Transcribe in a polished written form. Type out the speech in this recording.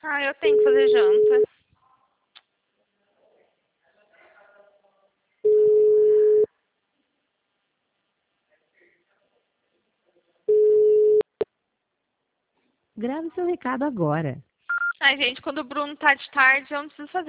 Ah, eu tenho que fazer janta. Grave seu recado agora. Ai, gente, quando o Bruno tá de tarde, eu não preciso fazer